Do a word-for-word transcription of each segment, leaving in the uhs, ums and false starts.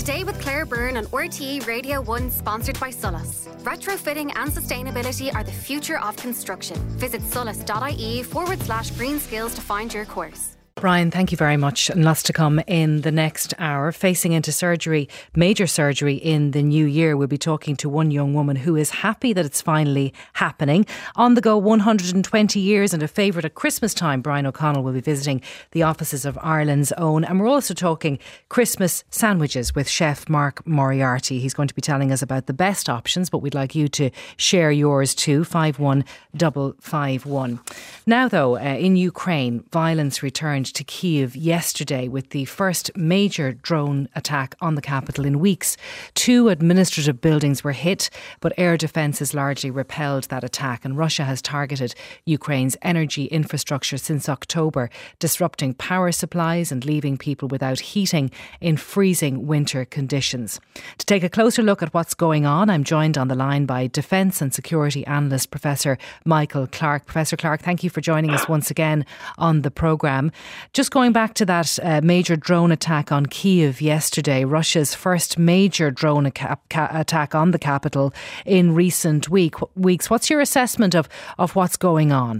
Today with Claire Byrne on R T E Radio one, sponsored by Sullus. Retrofitting and sustainability are the future of construction. Visit sullus.ie forward slash green skills to find your course. Brian, thank you very much, and lots to come in the next hour. Facing into surgery, major surgery in the new year, we'll be talking to one young woman who is happy that it's finally happening. On the go, one hundred twenty years and a favourite at Christmas time. Brian O'Connell will be visiting the offices of Ireland's Own, and we're also talking Christmas sandwiches with chef Mark Moriarty. He's going to be telling us about the best options, but we'd like you to share yours too. five one five five one. Now though, uh, in Ukraine, violence returned to Kyiv yesterday with the first major drone attack on the capital in weeks. Two administrative buildings were hit, but air defences largely repelled that attack, and Russia has targeted Ukraine's energy infrastructure since October, disrupting power supplies and leaving people without heating in freezing winter conditions. To take a closer look at what's going on, I'm joined on the line by Defence and Security Analyst Professor Michael Clarke. Professor Clarke, thank you for joining us once again on the programme. Just going back to that uh, major drone attack on Kyiv yesterday, Russia's first major drone a- ca- attack on the capital in recent week, weeks. What's your assessment of, of what's going on?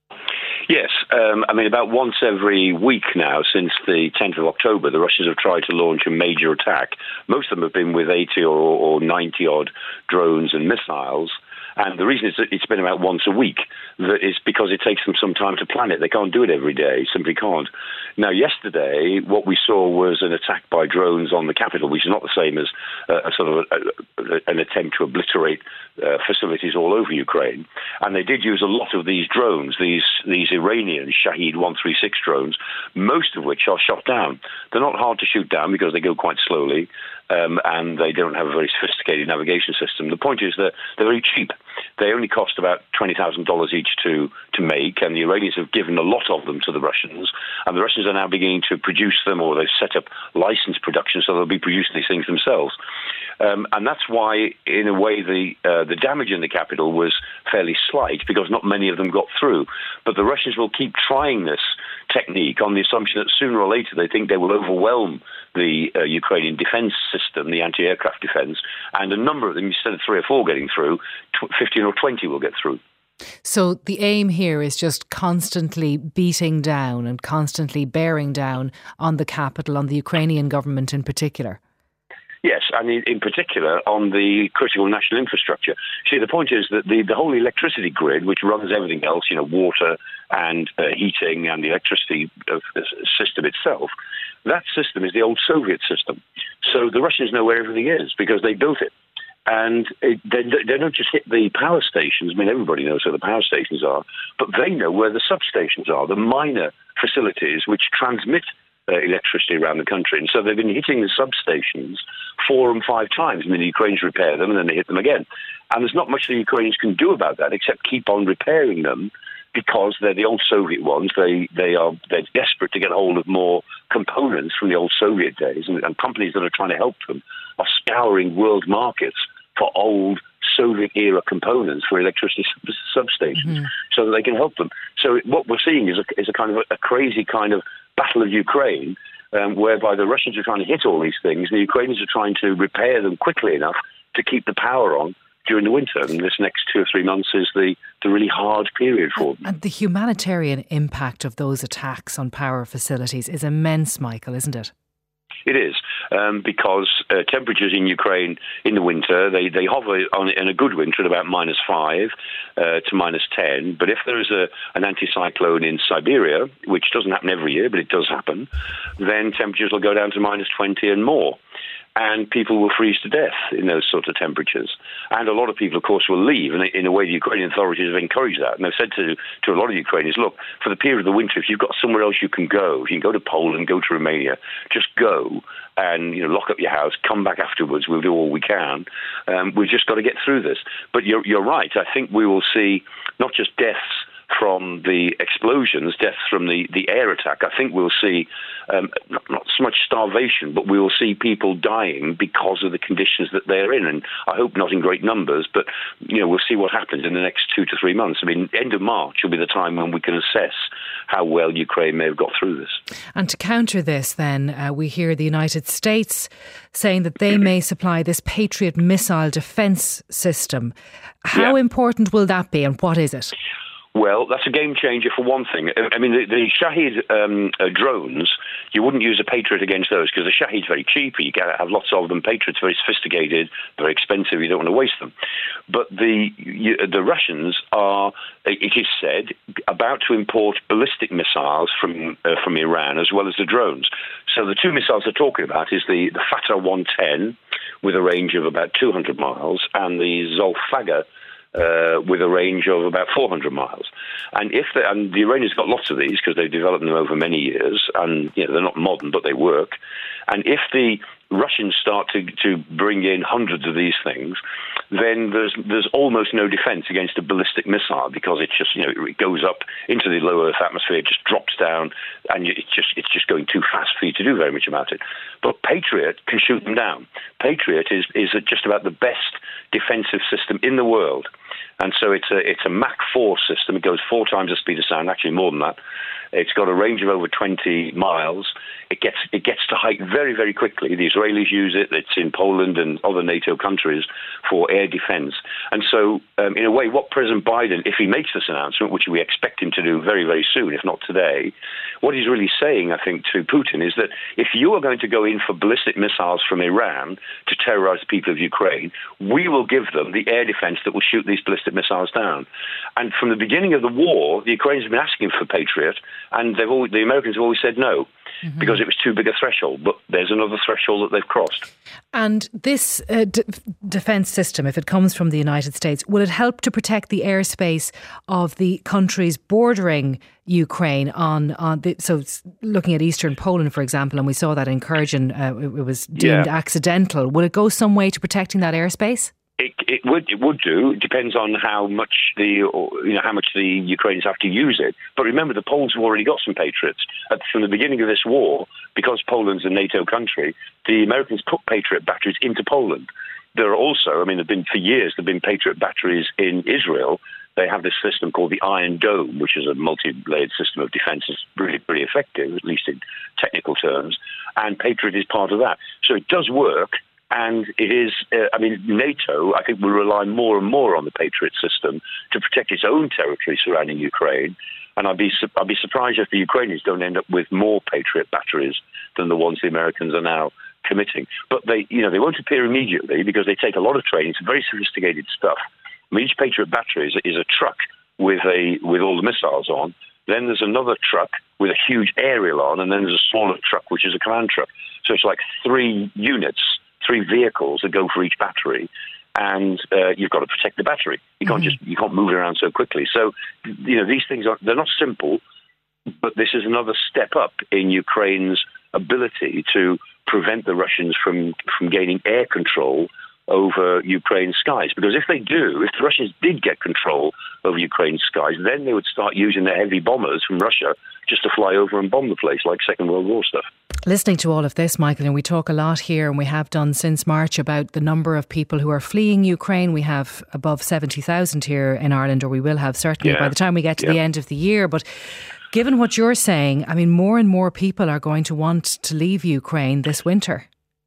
Yes, um, I mean, about once every week now, since the tenth of October, the Russians have tried to launch a major attack. Most of them have been with eighty or, or ninety odd drones and missiles. And the reason is that it's been about once a week. That is because it takes them some time to plan it. They can't do it every day, simply can't. Now, yesterday, what we saw was an attack by drones on the capital, which is not the same as uh, a sort of a, a, an attempt to obliterate uh, facilities all over Ukraine. And they did use a lot of these drones, these these Iranian Shahed one thirty-six drones, most of which are shot down. They're not hard to shoot down because they go quite slowly. Um, and they don't have a very sophisticated navigation system. The point is that they're very cheap. They only cost about twenty thousand dollars each to, to make, and the Iranians have given a lot of them to the Russians, and the Russians are now beginning to produce them, or they've set up licensed production, so they'll be producing these things themselves. Um, and that's why, in a way, the uh, the damage in the capital was fairly slight, because not many of them got through. But the Russians will keep trying this technique on the assumption that sooner or later they think they will overwhelm the uh, Ukrainian defence system, the anti-aircraft defence, and a number of them, instead of three or four getting through, fifteen or twenty will get through. So the aim here is just constantly beating down and constantly bearing down on the capital, on the Ukrainian government in particular. Yes, and in, in particular on the critical national infrastructure. See, the point is that the, the whole electricity grid, which runs everything else, you know, water and uh, heating and the electricity uh, system itself, that system is the old Soviet system. So the Russians know where everything is because they built it. And it, they, they don't just hit the power stations. I mean, everybody knows where the power stations are, but they know where the substations are, the minor facilities which transmit uh, electricity around the country. And so they've been hitting the substations four and five times, and then the Ukrainians repair them, and then they hit them again. And there's not much the Ukrainians can do about that except keep on repairing them, because they're the old Soviet ones. They they are they're desperate to get hold of more components from the old Soviet days, and, and companies that are trying to help them are scouring world markets for old Soviet-era components for electricity substations, mm-hmm. so that they can help them. So what we're seeing is a, is a kind of a, a crazy kind of battle of Ukraine, um, whereby the Russians are trying to hit all these things, and the Ukrainians are trying to repair them quickly enough to keep the power on during the winter. And this next two or three months is the, the really hard period for them. And the humanitarian impact of those attacks on power facilities is immense, Michael, isn't it? It is, um, because uh, temperatures in Ukraine in the winter, they, they hover on in a good winter at about minus five uh, to minus ten. But if there is a, an anticyclone in Siberia, which doesn't happen every year, but it does happen, then temperatures will go down to minus twenty and more. And people will freeze to death in those sort of temperatures. And a lot of people, of course, will leave. And in a way, the Ukrainian authorities have encouraged that. And they've said to, to a lot of Ukrainians, look, for the period of the winter, if you've got somewhere else you can go, if you can go to Poland, go to Romania, just go and, you know, lock up your house, come back afterwards, we'll do all we can. Um, we've just got to get through this. But you're, you're right. I think we will see not just deaths from the explosions, deaths from the, the air attack. I think we'll see um, not, not so much starvation, but we will see people dying because of the conditions that they're in. And I hope not in great numbers, but you know, we'll see what happens in the next two to three months. I mean, end of March will be the time when we can assess how well Ukraine may have got through this. And to counter this, then, uh, we hear the United States saying that they may supply this Patriot missile defence system. How yeah. important will that be, and what is it? Well, that's a game changer for one thing. I mean, the, the Shahed um, uh, drones, you wouldn't use a Patriot against those because the Shahed's very cheap. You can have lots of them. Patriots very sophisticated, very expensive. You don't want to waste them. But the you, the Russians are, it is said, about to import ballistic missiles from uh, from Iran as well as the drones. So the two missiles they're talking about is the, the Fatah one ten with a range of about two hundred miles and the Zolfaga Uh, with a range of about four hundred miles. And if the, and the Iranians got lots of these because they've developed them over many years, and you know, they're not modern, but they work. And if the Russians start to, to bring in hundreds of these things, then there's there's almost no defense against a ballistic missile because it just, you know, it goes up into the low Earth atmosphere, it just drops down, and it's just it's just going too fast for you to do very much about it. But Patriot can shoot them down. Patriot is is just about the best defensive system in the world. And so it's a it's a Mach four system. It goes four times the speed of sound, actually more than that. It's got a range of over twenty miles. It gets it gets to height very, very quickly. The Israelis use it. It's in Poland and other NATO countries for air defense. And so, um, in a way, what President Biden, if he makes this announcement, which we expect him to do very, very soon, if not today, what he's really saying, I think, to Putin is that if you are going to go in for ballistic missiles from Iran to terrorize the people of Ukraine, we will give them the air defense that will shoot these ballistic missiles down. And from the beginning of the war, the Ukrainians have been asking for Patriot, and they've always, the Americans have always said no. Mm-hmm. Because it was too big a threshold, but there's another threshold that they've crossed. And this uh, d- defence system, if it comes from the United States, will it help to protect the airspace of the countries bordering Ukraine on, on the, so looking at eastern Poland, for example, and we saw that in Kherson, uh, it, it was deemed yeah. accidental. Will it go some way to protecting that airspace? It, it would it would do. It depends on how much the or, you know how much the Ukrainians have to use it. But remember, the Poles have already got some Patriots. At, from the beginning of this war, because Poland's a NATO country, the Americans put Patriot batteries into Poland. There are also, I mean, there've been for years there've been Patriot batteries in Israel. They have this system called the Iron Dome, which is a multi-layered system of defence. It's really pretty effective, at least in technical terms. And Patriot is part of that, so it does work. And it is, uh, I mean, NATO, I think, will rely more and more on the Patriot system to protect its own territory surrounding Ukraine. And I'd be, I'd be surprised if the Ukrainians don't end up with more Patriot batteries than the ones the Americans are now committing. But they, you know, they won't appear immediately because they take a lot of training. It's very sophisticated stuff. I mean, each Patriot battery is, is a truck with a with all the missiles on. Then there's another truck with a huge aerial on, and then there's a smaller truck, which is a command truck. So it's like three units, three vehicles that go for each battery, and uh, you've got to protect the battery. You can't mm-hmm. just you can't move it around so quickly. So, you know, these things are they're not simple, but this is another step up in Ukraine's ability to prevent the Russians from from gaining air control over Ukraine's skies. Because if they do, if the Russians did get control over Ukraine's skies, then they would start using their heavy bombers from Russia just to fly over and bomb the place like Second World War stuff. Listening to all of this, Michael, and we talk a lot here, and we have done since March, about the number of people who are fleeing Ukraine. We have above seventy thousand here in Ireland, or we will have certainly yeah. by the time we get to yeah. the end of the year. But given what you're saying, I mean, more and more people are going to want to leave Ukraine this winter.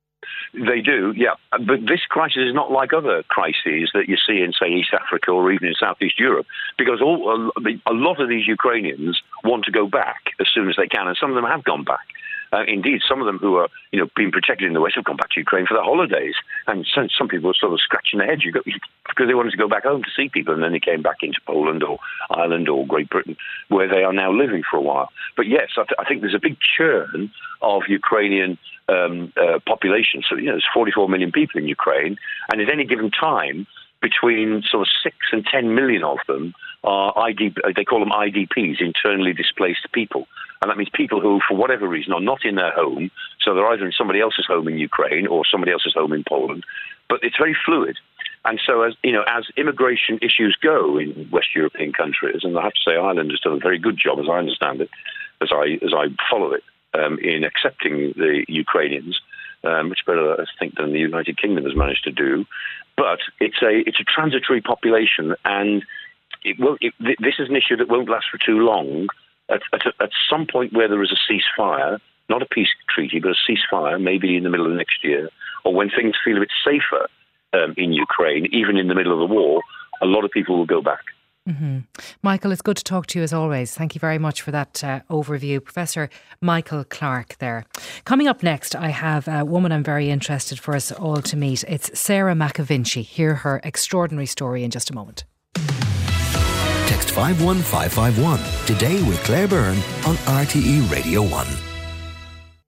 They do, yeah. But this crisis is not like other crises that you see in, say, East Africa or even in Southeast Europe, because all, a lot of these Ukrainians want to go back as soon as they can, and some of them have gone back. Uh, indeed, some of them who are, you know, being protected in the West have gone back to Ukraine for their holidays, and some, some people are sort of scratching their heads you go, because they wanted to go back home to see people, and then they came back into Poland or Ireland or Great Britain, where they are now living for a while. But yes, I, th- I think there's a big churn of Ukrainian um, uh, population. So, you know, there's forty-four million people in Ukraine, and at any given time, between sort of six and ten million of them are I D, they call them I D Ps, internally displaced people. And that means people who, for whatever reason, are not in their home. So they're either in somebody else's home in Ukraine or somebody else's home in Poland. But it's very fluid. And so, as you know, as immigration issues go in West European countries, and I have to say Ireland has done a very good job, as I understand it, as I as I follow it, um, in accepting the Ukrainians, um, much better, I think, than the United Kingdom has managed to do. But it's a it's a transitory population, and it will. It, this is an issue that won't last for too long. At, at, at some point where there is a ceasefire, not a peace treaty, but a ceasefire, maybe in the middle of next year, or when things feel a bit safer um, in Ukraine, even in the middle of the war, a lot of people will go back. Mm-hmm. Michael, it's good to talk to you as always. Thank you very much for that uh, overview. Professor Michael Clarke there. Coming up next, I have a woman I'm very interested for us all to meet. It's Sarah McAvinci. Hear her extraordinary story in just a moment. Text five one five five one today with Claire Byrne on R T E Radio one.